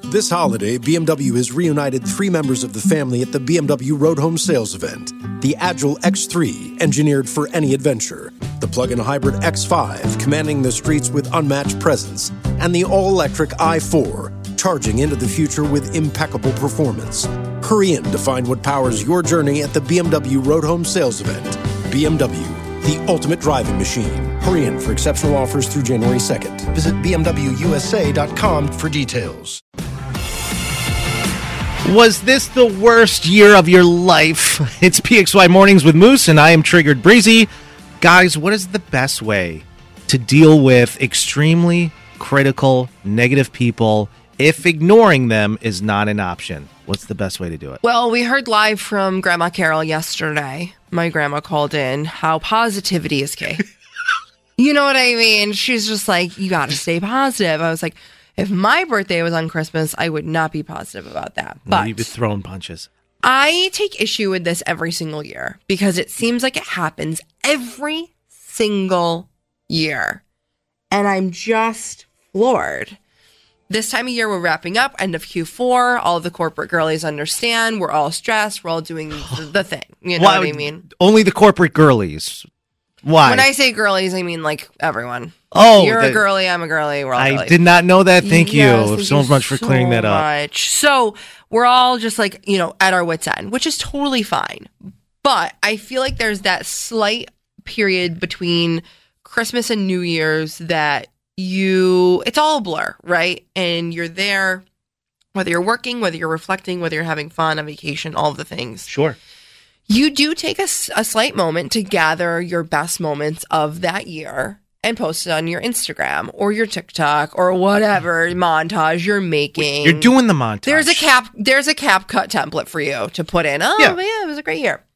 This holiday, BMW has reunited 3 members of the family at the BMW Road Home Sales event. The Agile X3, engineered for any adventure. The plug-in hybrid X5, commanding the streets with unmatched presence. And the all-electric i4, charging into the future with impeccable performance. Hurry in to find what powers your journey at the BMW Road Home Sales event. BMW, the ultimate driving machine. Hurry in for exceptional offers through January 2nd. Visit BMWUSA.com for details. Was this the worst year of your life? It's PXY Mornings with Moose, and I am Triggered Breezy. Guys, what is the best way to deal with extremely critical, negative people if ignoring them is not an option? What's the best way to do it? Well, we heard live from Grandma Carol yesterday. My grandma called in how positivity is key. You know what I mean? She's just like, you got to stay positive. I was like, if my birthday was on Christmas, I would not be positive about that. But you'd be throwing punches. I take issue with this every single year because it seems like it happens every single year. And I'm just floored. This time of year, we're wrapping up, end of Q4. All of the corporate girlies understand. We're all stressed. We're all doing the thing. You know what I mean? Only the corporate girlies. Why? When I say girlies, I mean like everyone. Oh, you're a girly, I'm a girly, we're all girlies. I did not know that. Thank you Thank so you much for clearing that up. So we're all just like, at our wits' end, which is totally fine. But I feel like there's that slight period between Christmas and New Year's that it's all a blur, right? And you're there, whether you're working, whether you're reflecting, whether you're having fun, on vacation, all of the things. Sure. You do take a slight moment to gather your best moments of that year and post it on your Instagram or your TikTok or whatever montage you're making. You're doing the montage. There's a CapCut template for you to put in. Oh, yeah, it was a great year.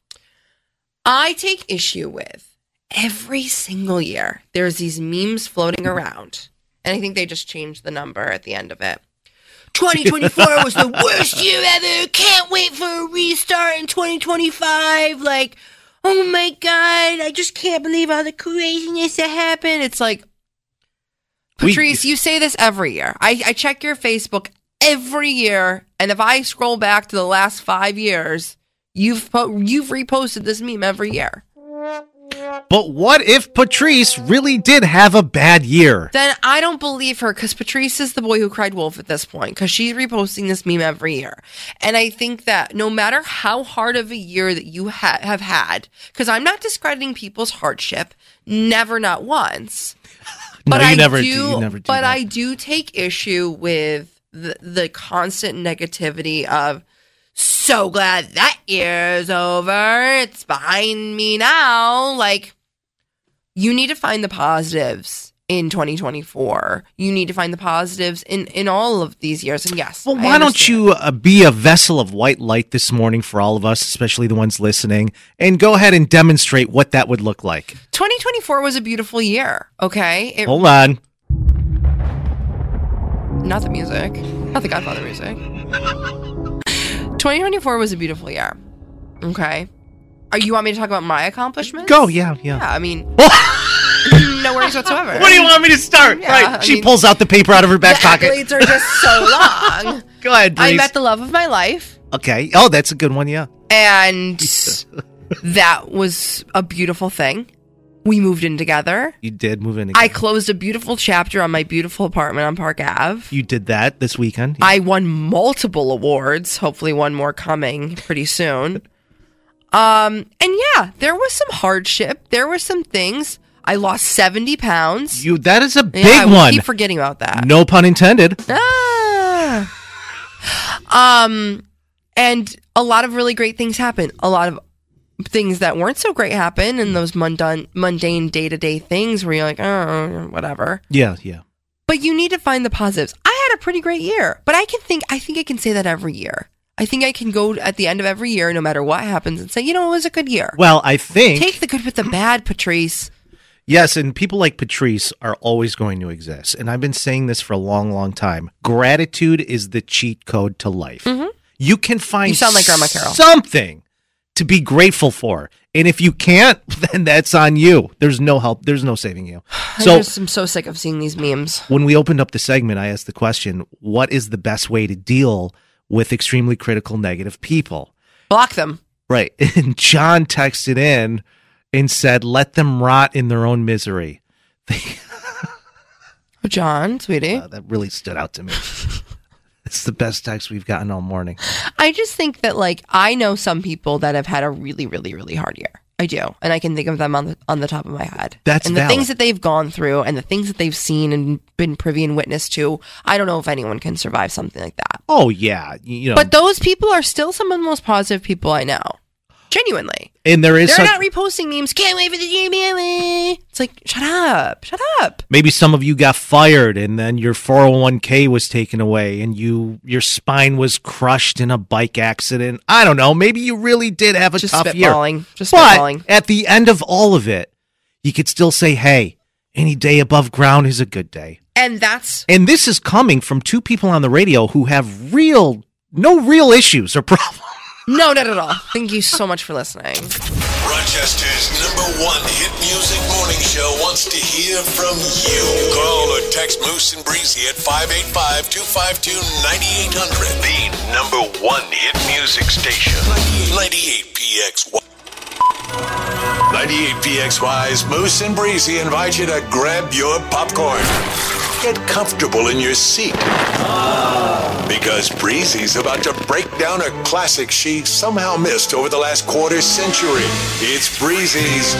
I take issue with every single year. There's these memes floating around. And I think they just changed the number at the end of it. 2024 was the worst year ever. Can't wait for a restart in 2025. Like, oh my God, I just can't believe all the craziness that happened. It's like, Patrice, you say this every year. I check your Facebook every year, and if I scroll back to the last 5 years, you've reposted this meme every year. But what if Patrice really did have a bad year? Then I don't believe her, because Patrice is the boy who cried wolf at this point, because she's reposting this meme every year. And I think that no matter how hard of a year that you have had, because I'm not discrediting people's hardship, never, not once. No, but you never do. But I do take issue with the constant negativity of, so glad that year's over. It's behind me now. Like, you need to find the positives in 2024. You need to find the positives in all of these years. And yes, well, why don't you be a vessel of white light this morning for all of us, especially the ones listening, and go ahead and demonstrate what that would look like. 2024 was a beautiful year. Okay. Hold on. Not the music. Not the Godfather music. 2024 was a beautiful year. Okay. You want me to talk about my accomplishments? Go, yeah. Yeah, I mean, no worries whatsoever. What do you want me to start? Yeah, right. She pulls out the paper out of her back pocket. The accolades are just so long. Go ahead, Breeze. I met the love of my life. Okay. Oh, that's a good one, yeah. And that was a beautiful thing. We moved in together. You did move in together. I closed a beautiful chapter on my beautiful apartment on Park Ave. You did that this weekend. I won multiple awards. Hopefully one more coming pretty soon. And yeah, there was some hardship. There were some things. I lost 70 pounds. That is a big one. I keep forgetting about that. No pun intended. And a lot of really great things happened. A lot of things that weren't so great happen, and those mundane day-to-day things where you're like, oh, whatever. Yeah. But you need to find the positives. I had a pretty great year, but I think I can say that every year. I think I can go at the end of every year, no matter what happens, and say, it was a good year. Well, I think... Take the good with the bad, Patrice. Yes, and people like Patrice are always going to exist. And I've been saying this for a long, long time. Gratitude is the cheat code to life. Mm-hmm. You can find you sound like Grandma Carol. Something to be grateful for. And if you can't, then that's on you. There's no help. There's no saving you. I'm so sick of seeing these memes. When we opened up the segment, I asked the question, what is the best way to deal with extremely critical negative people? Block them. Right. And John texted in and said, let them rot in their own misery. John, sweetie. That really stood out to me. It's the best text we've gotten all morning. I just think that, like, I know some people that have had a really, really, really hard year. I do. And I can think of them on the top of my head. That's And the valid. things that they've gone through and the things that they've seen and been privy and witness to, I don't know if anyone can survive something like that. Oh, yeah. You know, But those people are still some of the most positive people I know. Genuinely. and there is They're some, not reposting memes. Can't wait for the GMA. It's like, shut up. Shut up. maybe some of you got fired and then your 401k was taken away and your spine was crushed in a bike accident. I don't know. Maybe you really did have a Just tough year. Just But spitballing. at the end of all of it, you could still say, hey, any day above ground is a good day. And that's And this is coming from two people on the radio who have no real issues or problems. no, not at all. Thank you so much for listening. Rochester's #1 hit music morning show wants to hear from you. Call or text Moose and Breezy at 585-252-9800. The #1 hit music station. 98PXY. 98PXY's Moose and Breezy invite you to grab your popcorn. Get comfortable in your seat. Because Breezy's about to break down a classic she somehow missed over the last quarter century. It's Breezy's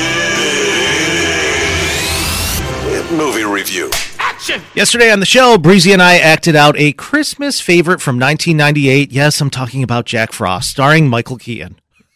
Big Movie Review. Yesterday on the show, Breezy and I acted out a Christmas favorite from 1998. Yes, I'm talking about Jack Frost, starring Michael Keaton.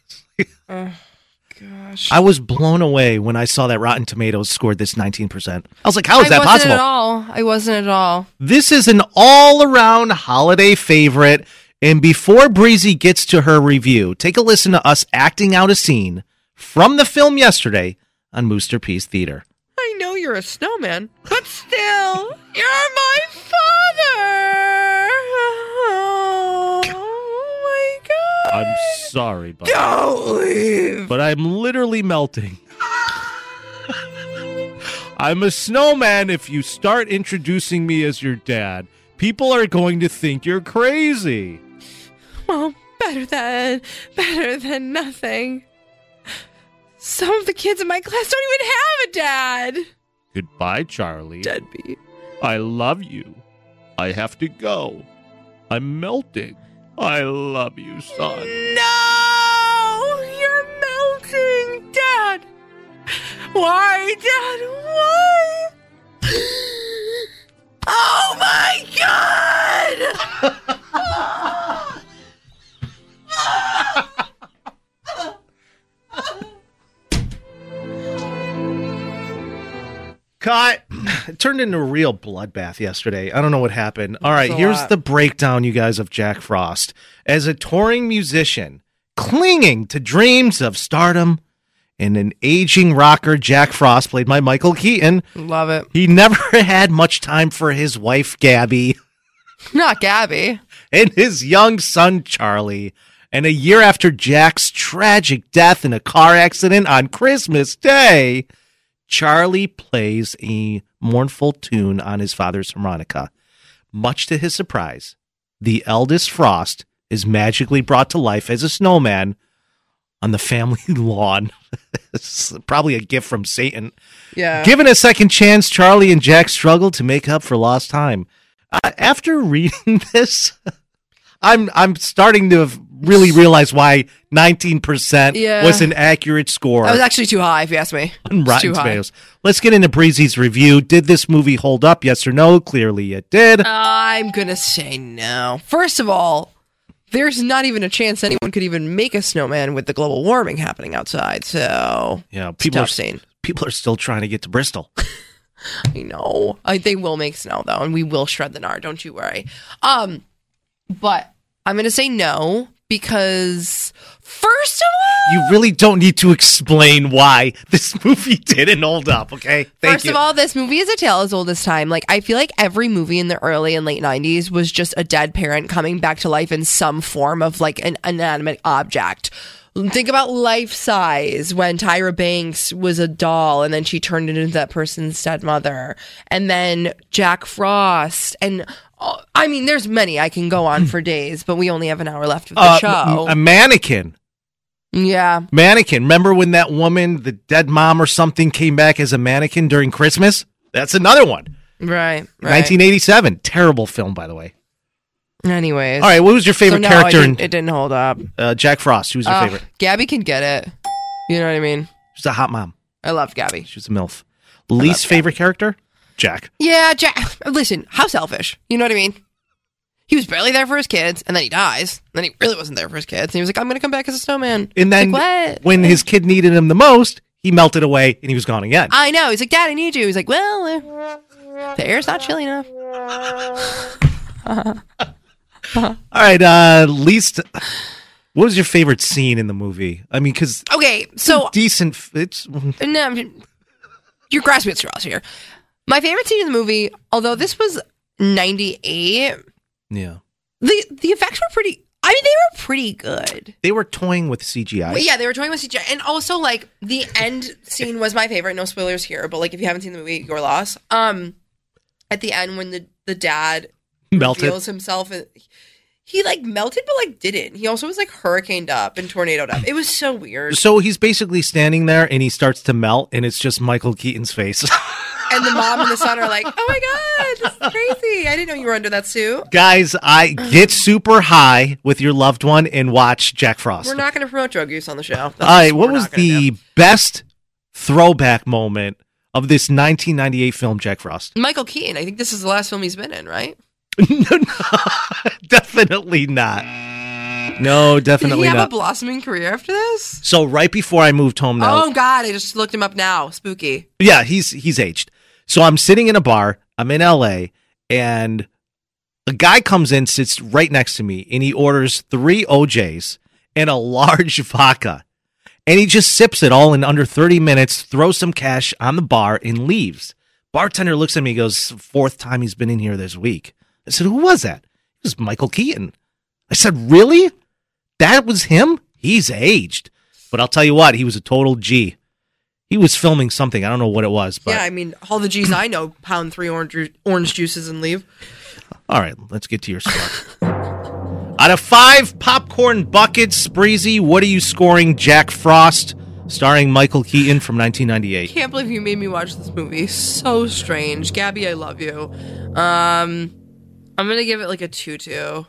Gosh. I was blown away when I saw that Rotten Tomatoes scored this 19%. I was like, how is that possible? I wasn't at all. This is an all-around holiday favorite. And before Breezy gets to her review, take a listen to us acting out a scene from the film yesterday on Mooster Peace Theater. I know you're a snowman, but still, you're my father. Oh my God. I'm sorry, but Don't leave. I'm literally melting. I'm a snowman. If you start introducing me as your dad, people are going to think you're crazy. Well, better than nothing. Some of the kids in my class don't even have a dad. Goodbye, Charlie. Deadbeat. I love you. I have to go. I'm melting. I love you, son. No! You're melting, Dad! Why, Dad? Why? Oh my God! Cut. It turned into a real bloodbath yesterday. I don't know what happened. All right, a here's lot. the breakdown, you guys, of Jack Frost. As a touring musician, clinging to dreams of stardom, and an aging rocker, Jack Frost, played by Michael Keaton. Love it. He never had much time for his wife, Gabby, Not Gabby. and his young son, Charlie. And a year after Jack's tragic death in a car accident on Christmas Day, Charlie plays a mournful tune on his father's harmonica. Much to his surprise, the eldest Frost is magically brought to life as a snowman on the family lawn. It's probably a gift from Satan. Yeah. Given a second chance, Charlie and Jack struggle to make up for lost time. After reading this, I'm starting to really realize why 19% was an accurate score That was actually too high, if you ask me. on It's Rotten too high. Tomatoes. Let's get into Breezy's review. Did this movie hold up? Yes or no? Clearly it did. I'm going to say no. First of all, there's not even a chance anyone could even make a snowman with the global warming happening outside. So, Yeah, it's a tough scene. people are still trying to get to Bristol. I know. They will make snow, though, and we will shred the nard. Don't you worry. But I'm going to say no because, first of all, You really don't need to explain why this movie didn't hold up, okay? Thank First you. of all, this movie is a tale as old as time. Like, I feel like every movie in the early and late 90s was just a dead parent coming back to life in some form of, like, an inanimate object. Think about Life Size when Tyra Banks was a doll and then she turned into that person's stepmother. And then Jack Frost. And I mean, there's many I can go on for days, but we only have an hour left of the show. A Mannequin. Yeah. Mannequin. Remember when that woman, the dead mom or something, came back as a mannequin during Christmas? That's another one. Right. 1987. Terrible film, by the way. Anyways. All right, what was your favorite character? It didn't hold up. Jack Frost. Who was your favorite? Gabby can get it. You know what I mean? She's a hot mom. I loved Gabby. She was a MILF. Least favorite character? Jack. Yeah, Jack. Listen, how selfish. You know what I mean? He was barely there for his kids, and then he dies. And then he really wasn't there for his kids. And he was like, I'm going to come back as a snowman. And then like, when his kid needed him the most, he melted away and he was gone again. I know. He's like, Dad, I need you. He's like, well, the air's not chilly enough. All right, least... What was your favorite scene in the movie? I mean, because... Okay, so... Decent... It's... No, you're grasping at straws here. My favorite scene in the movie, although this was 98... Yeah. The effects were pretty... I mean, they were pretty good. They were toying with CGI. But yeah, they were toying with CGI. And also, like, the end scene was my favorite. No spoilers here, but, like, if you haven't seen the movie, your loss. At the end, when the dad reveals himself... He, like, melted, but, like, didn't. He also was, like, hurricaned up and tornadoed up. It was so weird. So he's basically standing there, and he starts to melt, and it's just Michael Keaton's face. And the mom and the son are like, oh, my God, this is crazy. I didn't know you were under that suit. Guys, Get super high with your loved one and watch Jack Frost. We're not going to promote drug use on the show. All right, what was the best throwback moment of this 1998 film, Jack Frost? Michael Keaton. I think this is the last film he's been in, right? No, definitely not. No, definitely Did he have not. a blossoming career after this? So right before I moved home now. Oh, God, I just looked him up now. Spooky. Yeah, he's aged. So I'm sitting in a bar. I'm in LA, and a guy comes in, sits right next to me, and he orders 3 OJs and a large vodka. And he just sips it all in under 30 minutes, throws some cash on the bar, and leaves. Bartender looks at me and goes, 4th time he's been in here this week. I said, who was that? It was Michael Keaton. I said, really? That was him? He's aged. But I'll tell you what, he was a total G. He was filming something. I don't know what it was. But... Yeah, I mean, all the G's I know pound 3 orange juices and leave. All right, let's get to your score. Out of 5 popcorn buckets, Breezy, what are you scoring Jack Frost, starring Michael Keaton from 1998? Can't believe you made me watch this movie. So strange. Gabby, I love you. I'm going to give it like a 2-2.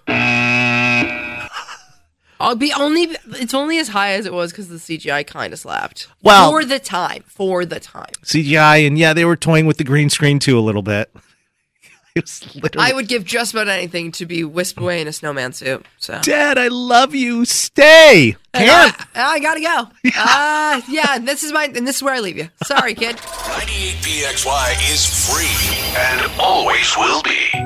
It's only as high as it was because the CGI kind of slapped. Well, for the time. CGI, and yeah, they were toying with the green screen too a little bit. It was literally... I would give just about anything to be whisked away in a snowman suit. So, Dad, I love you. Stay. Can't. I gotta go. Yeah, this is where I leave you. Sorry, kid. 98PXY is free and always will be.